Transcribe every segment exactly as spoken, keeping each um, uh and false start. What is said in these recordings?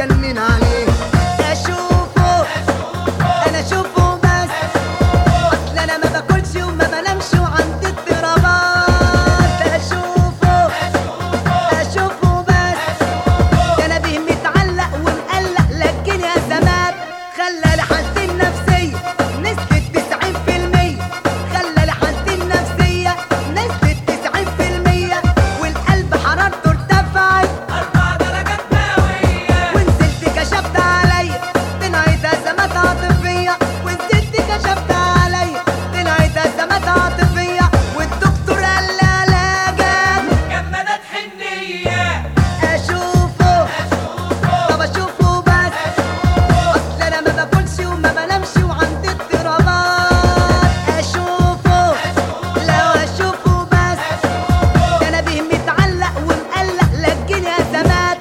اتجنن عليه. اشوفه انا اشوفه بس، اصل انا ما باكلش وما بنامش وعندي اضطرابات. اشوفه اشوفه بس، ده انا بيه متعلق ومقلق لكن ازمات. خلى لي حالتي النفسيه نزلت تسعين في المية، خلى لي حالتي النفسيه نزلت تسعين في المية، والقلب حرارته ارتفعت أربع درجات مئوية. ونزلت كشفت عليا طلعت ازمات عاطفيه، ونزلت كشفت عليا طلعت ازمات عاطفيه، والدكتور قال لي علاجك جمدت حنية. اشوفه طب اشوفه بس، اصل انا ما باكلش وما بنامش وعندي اضطرابات. اشوفه لو اشوفه بس، ده انا بيه متعلق ومقلق لكن ازمات.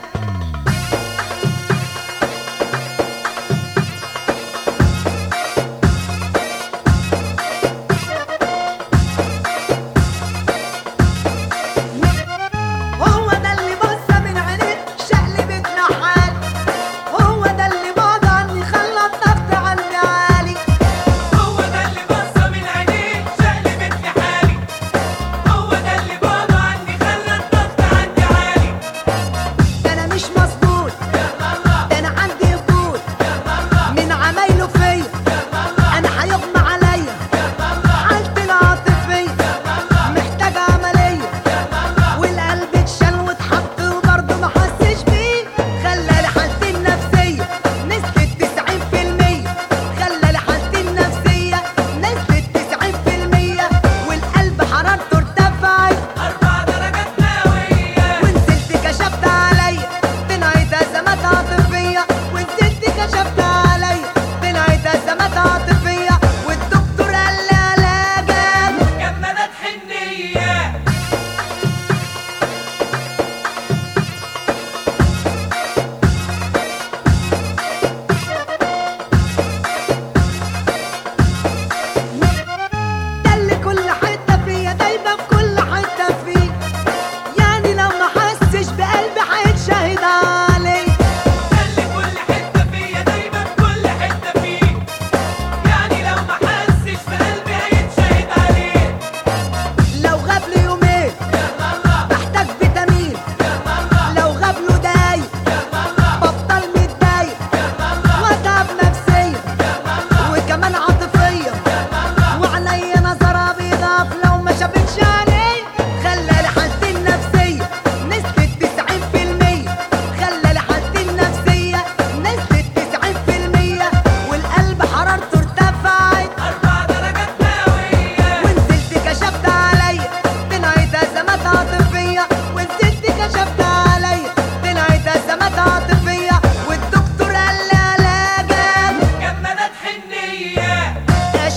هو ده اللي بص من عينيه شقلب نحال، هو ده اللي بعد عني خلى الضغط عندي عالي. هو ده اللي بص من عينيه شقلبتني حالي. هو ده اللي بعد عني خلى الضغط عندي عالي. ده انا مش مظبوط، يلا الله ده انا عندي هبوط يلا الله من عمايله فيا، يلا الله انا هيغمى عليا يلا الله حالتي العاطفيه يلا الله محتاجه عمليه، يلا الله والقلب اتشال واتحط وبرضه ما حسش بيه. خلى لي حالتي النفسيه نزلت تسعين في المية، خلى لي حالتي النفسيه نزلت تسعين في المية، والقلب حرارته ارتفعت أربع درجات مئوية. ونزلت كشفت عليا طلعت ازمات عاطفيه، ونزلت كشفت عليا طلعت ازمات عاطفيه، والدكتور قال لي علاجك جمدت حنية. ده اللي كل حته فيا دايما في كل حته فيه، يعني لو ما حسش بقلبي هيتشهد عليه. خلي كل حتة فيا دايما في كل حتة فيه، يعني لو ما حسش بقلبي هيتشهد عليه. لو غاب لي يومين يلا الله بحتاج فيتامين، يلا الله لو غاب له دقايق يلا الله بفضل متضايق يلا الله واتعب نفسيا يلا الله وكمان عاطفيا، يلا الله وعليا نظرة بيضاف لو ما شافتش عليه. خلى لي حالتي النفسية نزلت تسعين في المية، خلى لي حالتي النفسية نزلت تسعين في المية، والقلب حرارته ارتفعت أربع درجات مئوية. ونزلت كشفت عليا طلعت ازمات عاطفية، ونزلت كشفت عليا طلعت ازمات عاطفية، والدكتور قال لي علاجك جمدت حنية.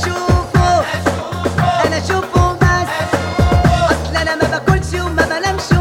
اشوفه انا اشوفه بس، اصل انا ما باكلش وما بنامش